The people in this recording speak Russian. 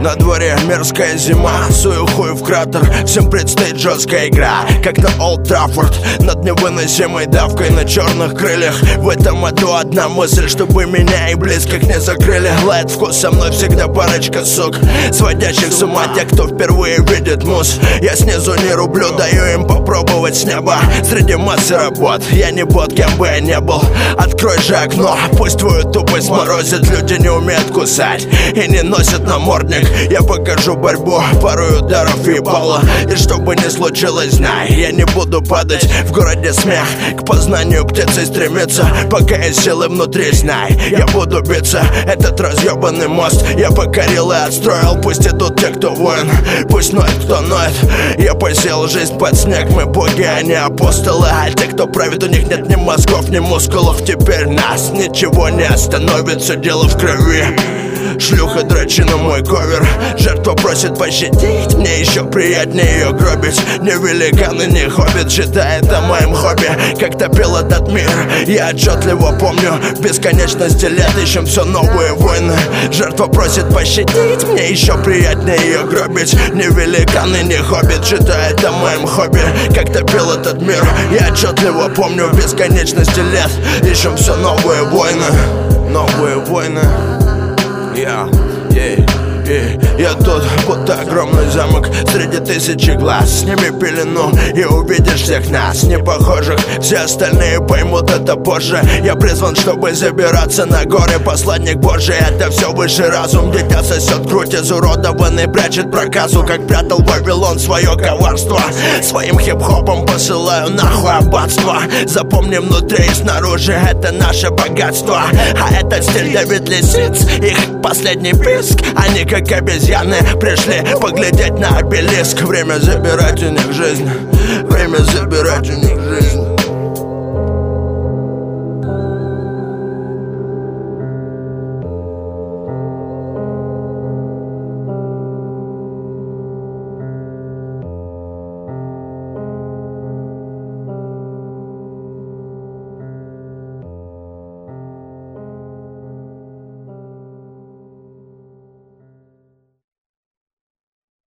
На дворе мерзкая зима, сую хуй в кратер. Всем предстоит жесткая игра, как на Олд Траффорд. Над невыносимой давкой на черных крыльях. В этом аду одна мысль, чтобы меня и близких не закрыли. Лает вкус, со мной всегда парочка сук, сводящих с ума тех, кто впервые видит мусс. Я снизу не рублю, даю им попробовать с неба. Среди массы работ, я не бот, кем бы я не был. Открой же окно, пусть твою тупость морозит. Люди не умеют кусать и не носят намордник. Я покажу борьбу, пару ударов и ебало. И что бы ни случилось, знай, я не буду падать. В городе смех, к познанию птицей стремится. Пока есть силы внутри, знай, я буду биться. Этот разъебанный мост я покорил и отстроил. Пусть идут те, кто воин, пусть ноет, кто ноет. Я посеял жизнь под снег, мы боги, а не апостолы. А те, кто правит, у них нет ни мозгов, ни мускулов. Теперь нас ничего не остановит, все дело в крови. Шлюха дрочи на мой ковер. Жертва просит пощадить, мне еще приятнее ее гробить. Не великан и не хоббит, считает это моим хобби. Как топил этот мир, я отчетливо помню. В бесконечности лет ищем все новые войны. Жертва просит пощадить, мне еще приятнее ее гробить. Не великан и не хоббит, считает это моим хобби. Как топил этот мир, я отчетливо помню. В бесконечности лет ищем все новые войны. Новые войны. Я тут, будто огромный замок среди тысячи глаз. Сними пелену и увидишь всех нас, не похожих. Все остальные поймут это позже. Я призван, чтобы забираться на горы. Посланник Божий, это все высший разум. Дитя сосет грудь изуродованный, прячет проказу. Как прятал Вавилон свое коварство. Своим хип-хопом посылаю нахуй аббатство. Запомни, внутри и снаружи это наше богатство. А этот стиль Дэвид Лисиц, их последний писк. Они как обезьяны пришли поглядеть на обелиск. Время забирать у них жизнь, время забирать у них жизнь.